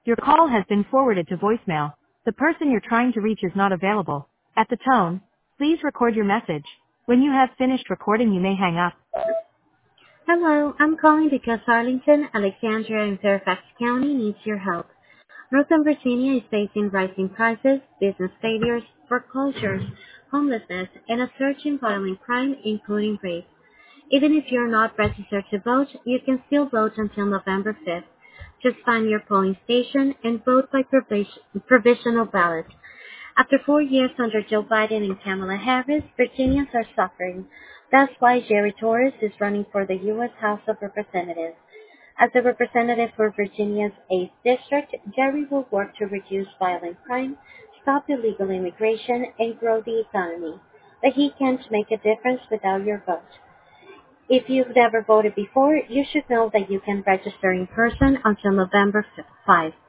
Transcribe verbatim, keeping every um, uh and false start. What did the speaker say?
Your call has been forwarded to voicemail. The person you're trying to reach is not available. At the tone, please record your message. When you have finished recording, you may hang up. Hello, I'm calling because Arlington, Alexandria, and Fairfax County needs your help. Northern Virginia is facing rising prices, business failures, foreclosures, homelessness, and a surge in violent crime, including rape. Even if you're not registered to vote, you can still vote until November fifth. Just find your polling station and vote by provis- provisional ballot. After four years under Joe Biden and Kamala Harris, Virginians are suffering. That's why Jerry Torres is running for the U S House of Representatives. As a representative for Virginia's eighth District, Jerry will work to reduce violent crime, stop illegal immigration, and grow the economy. But he can't make a difference without your vote. If you've never voted before, you should know that you can register in person until November fifth.